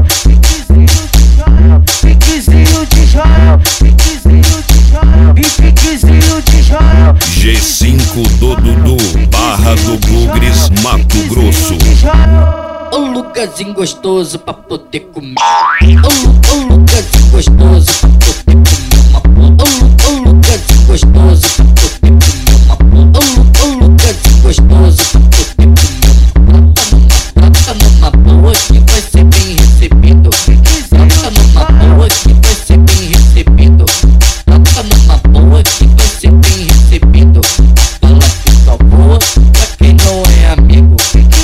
Israel, piquezinho de Israel, piquezinho de Israel, piquezinho de Israel, piquezinho de Israel. G5 do Dudu, Barra do Bugres, Mato Grosso. Ô lugarzinho gostoso pra poder comer. Ô lugarzinho gostoso pra poder comer uma puta. Ô lugarzinho gostoso pra poder comer uma puta. Ô lugarzinho gostoso pra poder comer uma puta. Bota numa boa que vai ser bem recebido. Bota numa boa que vai ser bem recebido. Bota numa boa que vai ser bem recebido. Fala que só boa pra quem não é amigo.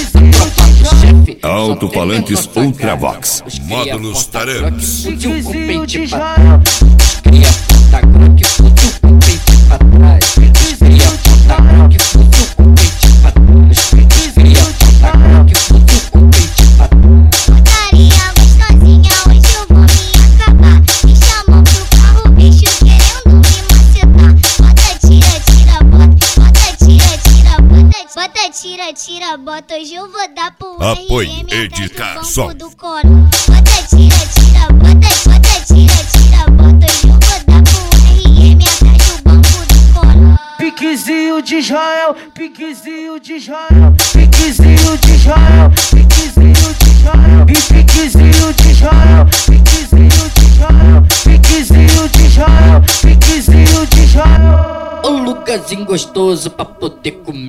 Alto-falantes Ultravox, módulos Tarems. Piquezinho de Israel, Cria ponta grossa que fudeu com o peito pra trás. Cria ponta grossa que fudeu com o peito pra trás. Cria ponta grossa que fudeu com o peito pra trás. Putaria gostosinha, hoje eu vou me acabar. Me chamam pro carro, bicho querendo me macetar. Bota, tira, tira, bota. Bota, tira, tira, bota. Bota, tira, tira, bota. Hoje eu vou dar pro Apoio RM Edicação. atrás do banco do coro. Bota, tira, tira, bota. Bota, tira, tira, bota. Hoje eu vou dar pro RM atrás do banco do coro. piquezinho de Israel, piquezinho de Israel, piquezinho de Israel, piquezinho de Israel, piquezinho de Israel, piquezinho de Israel, piquezinho de Israel, piquezinho de Israel. Ô lugarzinho gostoso pra poder comer.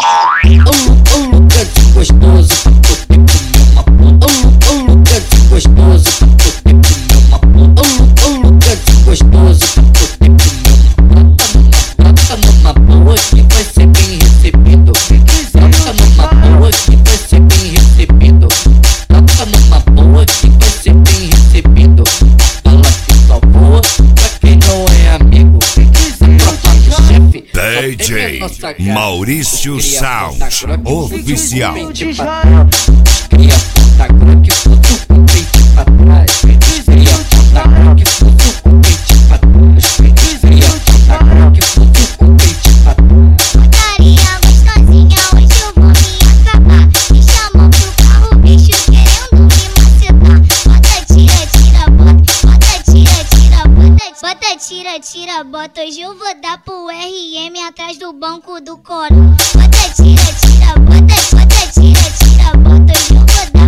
Ô lugarzinho gostoso pra poder comer uma puta. Ô lugarzinho gostoso pra poder comer uma puta. Ô lugarzinho gostoso pra poder comer uma puta. Bota numa boa que vai ser bem recebido. Bota numa boa que vai ser bem recebido. Bota numa boa que vai ser bem recebido. Fala que só voa pra quem não é amigo. Tropa do chefe. DJ Maurício Sound, oficial. De Israel, Cria ponta grossa que fudeu com o peito pra trás. Cria ponta grossa que fudeu com o peito pra trás. Cria ponta grossa que fudeu com o peito pra trás. Putaria gostosinha, hoje eu vou me acabar. Me chamam pro carro, bicho querendo me macetar. Bota, tira, tira, bota. Bota, tira, tira, bota. Bota, tira, tira, bota. Hoje eu vou dar pro RM atrás do banco do coro. Bota, tira, tira, bota. Bota, tira, tira, bota. Hoje eu vou dar